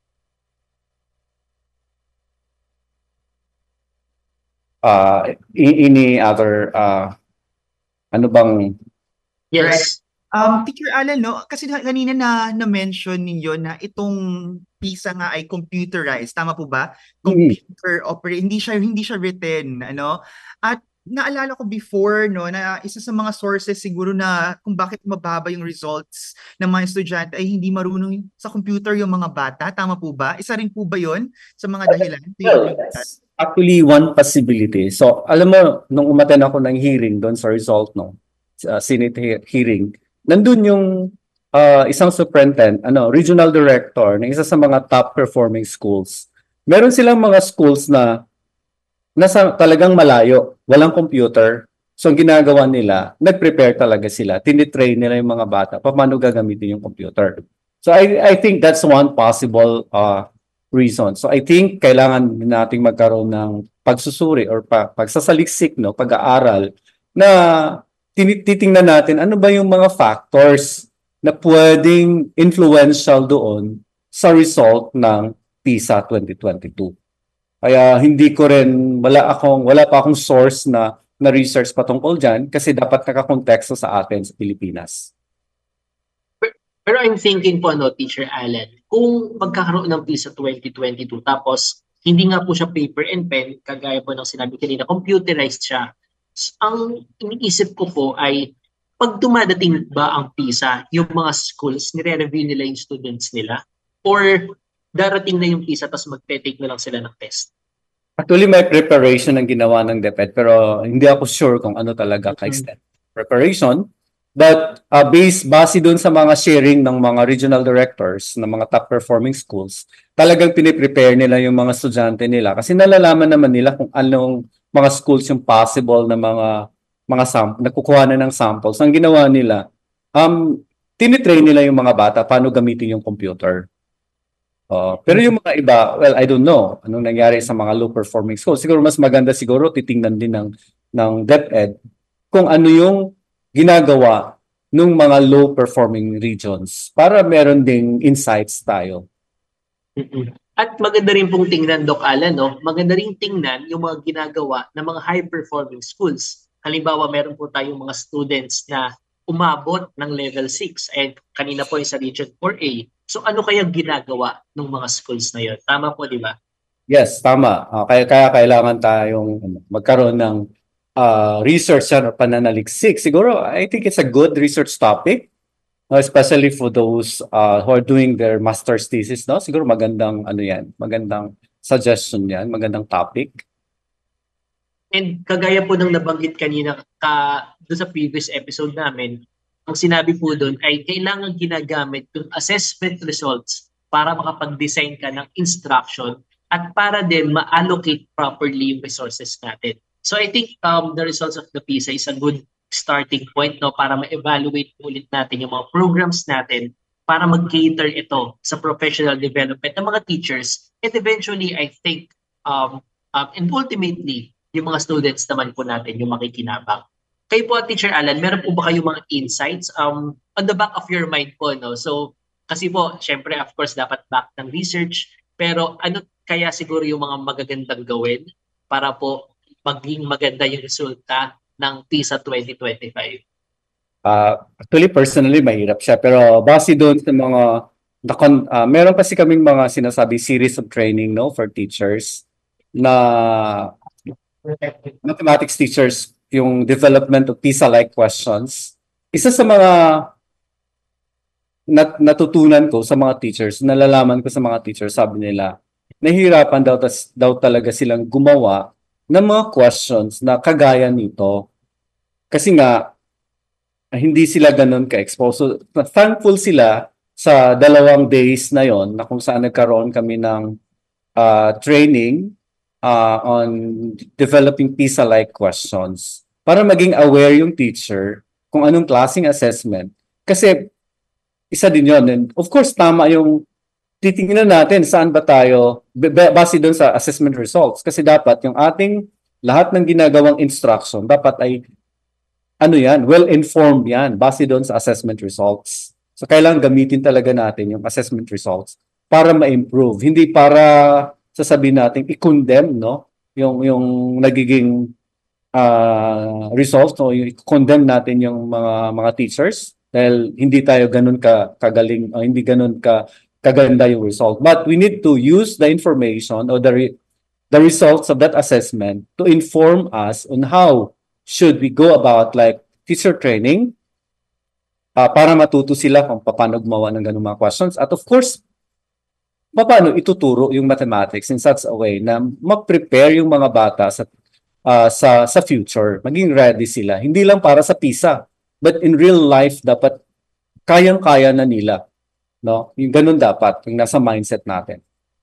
uh any other uh ano bang Yes. Um, Teacher Alan, no? Kasi na- kanina na na-mention ninyo na itong PISA nga ay computerized, tama po ba? Computer operated, hindi siya hindi siya written, ano? At naalala ko before, no, na isa sa mga sources siguro na kung bakit mababa yung results ng mga estudyante ay hindi marunong sa computer yung mga bata, tama po ba? Isa rin po ba 'yon sa mga dahilan? Do you Well, agree with that? actually one possibility. So, alam mo, nung umaten ako ng hearing doon sa result, no, sa Senate he- hearing, nandun yung uh, isang superintendent, ano, regional director ng isa sa mga top performing schools. Meron silang mga schools na nasa talagang malayo, walang computer. So, ang ginagawa nila, nag-prepare talaga sila. Tinitrain nila yung mga bata paano gagamitin yung computer. So, I, I think that's one possible uh, reason. So, I think kailangan nating magkaroon ng pagsusuri or pa, pagsasaliksik, no, pag-aaral na tinitingnan natin ano ba yung mga factors na pwedeng influential doon sa result ng PISA twenty twenty-two. Kaya hindi ko rin, wala akong, wala pa akong source na na research patungkol dyan kasi dapat nakakonteksto sa atin sa Pilipinas. Pero I'm thinking po, no, Teacher Alan, kung magkakaroon ng PISA twenty twenty-two tapos hindi nga po siya paper and pen, kagaya po ng sinabi kanina, computerized siya. Ang iniisip ko po ay pag dumadating ba ang PISA, yung mga schools, nire-review nila yung students nila? Or darating na yung PISA tapos magte-take na lang sila ng test? Actually, may preparation ang ginawa ng DepEd pero hindi ako sure kung ano talaga ka-extent preparation. But uh, based, base dun sa mga sharing ng mga regional directors ng mga top performing schools, talagang piniprepare nila yung mga estudyante nila kasi nalalaman naman nila kung anong mga schools yung possible na mga mga sample, nagkukuha na ng samples. Ang ginawa nila, um, tinitrain nila yung mga bata paano gamitin yung computer. Uh, pero yung mga iba, well, I don't know anong nangyari sa mga low-performing schools. Siguro mas maganda siguro titingnan din ng, ng DepEd kung ano yung ginagawa ng mga low-performing regions para meron ding insights tayo. Mm-mm. At maganda rin pong tingnan, Doc Alan, no? Maganda rin tingnan yung mga ginagawa ng mga high-performing schools. Halimbawa, meron po tayong mga students na umabot ng level six and kanina po yung sa Region four A. So ano kaya ginagawa ng mga schools na yun? Tama po, di ba? Yes, tama. Uh, kaya, kaya kailangan tayong magkaroon ng uh, research or pananaliksik. Siguro, I think it's a good research topic. Uh, especially for those uh, who are doing their master's thesis, no? Siguro magandang ano yan, magandang suggestion yan, magandang topic. And kagaya po ng nabanggit kanina ka, doon sa previous episode namin, ang sinabi po doon ay kailangan ginagamit yung assessment results para makapag-design ka ng instruction at para din ma-allocate properly yung resources natin. So I think um, the results of the PISA is a good starting point, no, para ma-evaluate ulit natin yung mga programs natin para mag-cater ito sa professional development ng mga teachers and eventually I think um, um, and ultimately yung mga students naman po natin yung makikinabang. Kayo po, Teacher Alan, meron po ba kayong mga insights um, on the back of your mind po, no? So kasi po syempre of course dapat back ng research, pero ano kaya siguro yung mga magagandang gawin para po maging maganda yung resulta ng PISA twenty twenty-five? Uh, actually, personally, mahirap siya. Pero base doon sa mga the con uh, meron kasi kaming mga sinasabi series of training, no, for teachers na mathematics teachers, yung development of PISA-like questions. Isa sa mga nat natutunan ko sa mga teachers, nalalaman ko sa mga teachers, sabi nila, nahihirapan daw, tas, daw talaga silang gumawa ng mga questions na kagaya nito. Kasi nga, hindi sila ganun ka-expose. So, thankful sila sa dalawang days na yon na kung saan nagkaroon kami ng uh, training uh, on developing PISA-like questions para maging aware yung teacher kung anong klaseng assessment. Kasi isa din yun. And of course, tama yung titingnan natin saan ba tayo base doon sa assessment results. Kasi dapat yung ating lahat ng ginagawang instruction dapat ay ano yan, well-informed yan base doon sa assessment results. So kailangan gamitin talaga natin yung assessment results para ma-improve. Hindi para sasabihin natin i-condemn, no? Yung yung nagiging uh, results, no? Yung i-condemn natin yung mga mga teachers dahil hindi tayo ganun ka kagaling, o hindi ganun ka kaganda yung result. But we need to use the information or the re the results of that assessment to inform us on how should we go about like teacher training uh, para matuto sila kung paano gumawa ng ganung mga questions. At of course, paano ituturo yung mathematics in such a way na mag-prepare yung mga bata sa, uh, sa, sa future, maging ready sila. Hindi lang para sa PISA, but in real life, dapat kayang-kaya na nila. No? Yung ganun dapat, yung nasa mindset natin.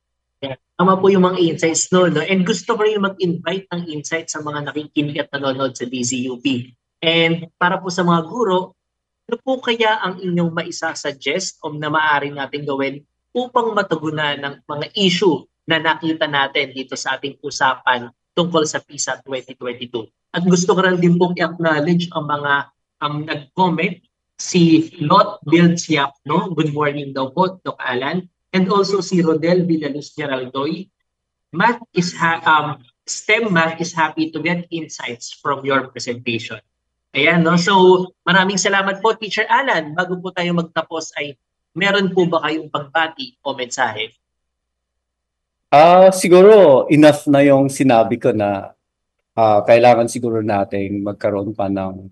Tama po yung mga insights, no, no? And gusto ko rin mag-invite ng insights sa mga nakikinig at nanonood sa D Z U P. And para po sa mga guro, ano po kaya ang inyong maisa-suggest o na maaari natin gawin upang matugunan ng mga issue na nakita natin dito sa ating usapan tungkol sa PISA twenty twenty-two? At gusto ko rin din pong i-acknowledge ang mga um, nag-comment, si Lot Bilsiap, no? Good morning daw po, Doc Alan. And also si Rodel Villaluz Geraldoy. Math is ha um, STEM Math is happy to get insights from your presentation. Ayan, no? So maraming salamat po, Teacher Alan. Bago po tayo magtapos ay meron po ba kayong pagbati o mensahe? Ah, uh, siguro enough na yung sinabi ko na uh, kailangan siguro nating magkaroon pa ng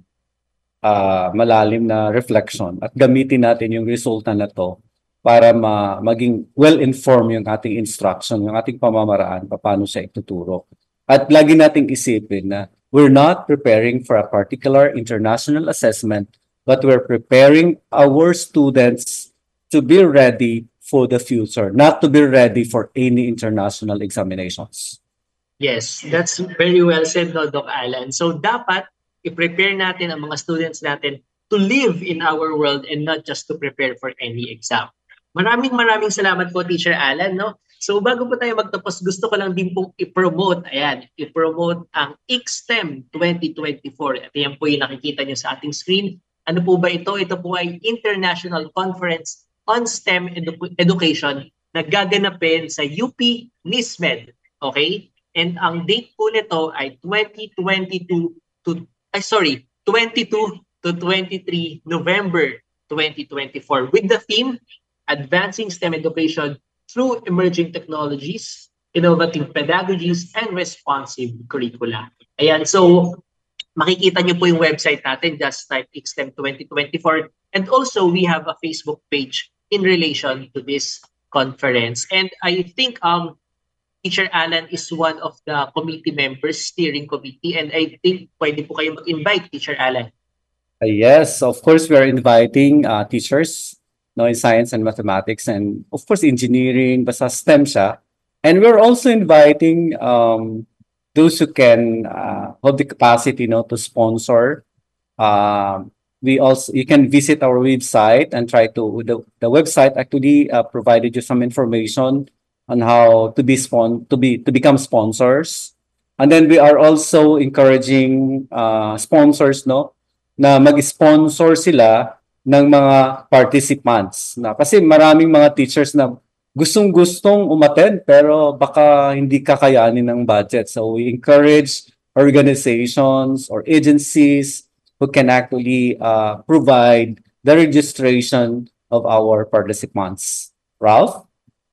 uh, malalim na reflection at gamitin natin yung resulta na to para ma maging well-informed yung ating instruction, yung ating pamamaraan, paano siya ituturo. At lagi nating isipin na we're not preparing for a particular international assessment, but we're preparing our students to be ready for the future, not to be ready for any international examinations. Yes, that's very well said, no, Doc Alan. So dapat i-prepare natin ang mga students natin to live in our world and not just to prepare for any exam. Maraming maraming salamat po, Teacher Alan, no? So bago po tayo magtapos, gusto ko lang din pong i-promote, ayan, i-promote ang I C S T E M twenty twenty-four. At yan po yung nakikita nyo sa ating screen. Ano po ba ito? Ito po ay International Conference on STEM Edu Education na gaganapin sa U P NISMED. Okay? And ang date po nito ay twenty twenty-two to, ay sorry, twenty-two to twenty-three November twenty twenty-four with the theme Advancing STEM Education through Emerging Technologies, Innovative Pedagogies, and Responsive Curricula. Ayan, so makikita nyo po yung website natin, just type I C S T E M twenty twenty-four. And also, we have a Facebook page in relation to this conference. And I think um, Teacher Alan is one of the committee members, steering committee, and I think pwede po kayo mag-invite, Teacher Alan. Uh, yes, of course, we are inviting uh, teachers no, in science and mathematics, and of course, engineering, basta STEM siya. And we're also inviting um, those who can uh, have the capacity no, to sponsor. Uh, we also, you can visit our website and try to, the, the website actually uh, provided you some information on how to be spon to be to become sponsors. And then we are also encouraging uh, sponsors no, na mag-sponsor sila ng mga participants. Na, kasi maraming mga teachers na gustong-gustong umattend pero baka hindi kakayanin ng budget. So we encourage organizations or agencies who can actually uh, provide the registration of our participants. Ralph?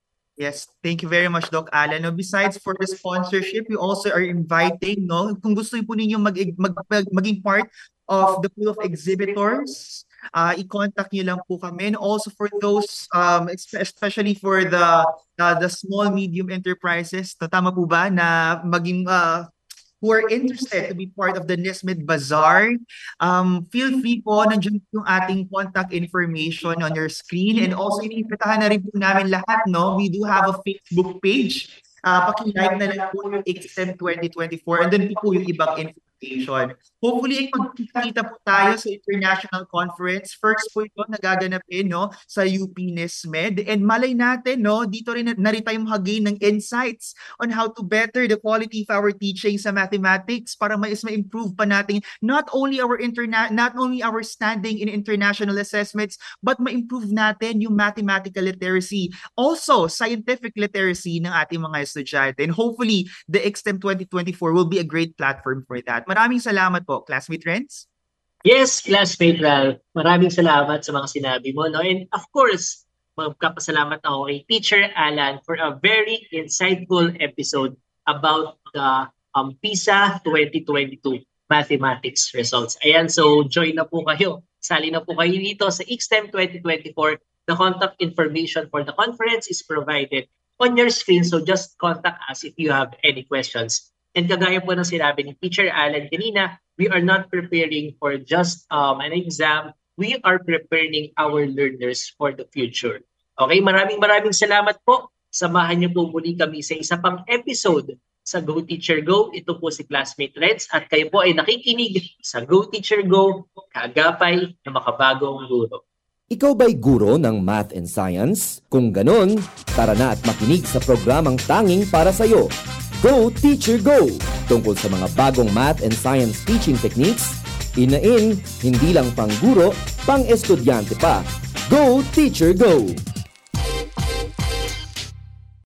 Yes, thank you very much, Doc Alan. No, besides for the sponsorship, we also are inviting, no, kung gusto po ninyo mag, mag, mag- maging part of the pool of exhibitors, uh, i-contact nyo lang po kami. And also for those, um, espe- especially for the uh, the small, medium enterprises, no, tama po ba na maging uh, who are interested to be part of the Nesmed Bazaar, um, feel free po, nandiyan po yung ating contact information on your screen. And also, iniimbitahan na rin po namin lahat, no? We do have a Facebook page. Uh, paki-like na lang po yung X M twenty twenty-four and then po yung ibang information. Hopefully, ay magkikita po tayo sa international conference. First po ito nagaganapin, no, sa U P Nesmed. And malay natin, no, dito rin na, na rin tayo mahagay ng insights on how to better the quality of our teaching sa mathematics para mais ma-improve pa natin not only our interna not only our standing in international assessments, but ma-improve natin yung mathematical literacy, also scientific literacy ng ating mga estudyante. And hopefully, the X M twenty twenty-four will be a great platform for that. Maraming salamat po, classmate Renz. Yes, classmate Ralph. Maraming salamat sa mga sinabi mo. No? And of course, magkapasalamat ako kay Teacher Alan for a very insightful episode about the um, PISA twenty twenty-two mathematics results. Ayan, so join na po kayo. Sali na po kayo dito sa X M twenty twenty-four. The contact information for the conference is provided on your screen. So just contact us if you have any questions. And kagaya po ng sinabi ni Teacher Alan kanina, we are not preparing for just um, an exam. We are preparing our learners for the future. Okay, maraming maraming salamat po. Samahan niyo po muli kami sa isa pang episode sa Go Teacher Go. Ito po si Classmate Renz at kayo po ay nakikinig sa Go Teacher Go, kaagapay na makabagong guro. Ikaw ba'y guro ng math and science? Kung ganon, tara na at makinig sa programang tanging para sa'yo. Go Teacher Go! Tungkol sa mga bagong math and science teaching techniques, inain, hindi lang pang guro, pang estudyante pa. Go Teacher Go!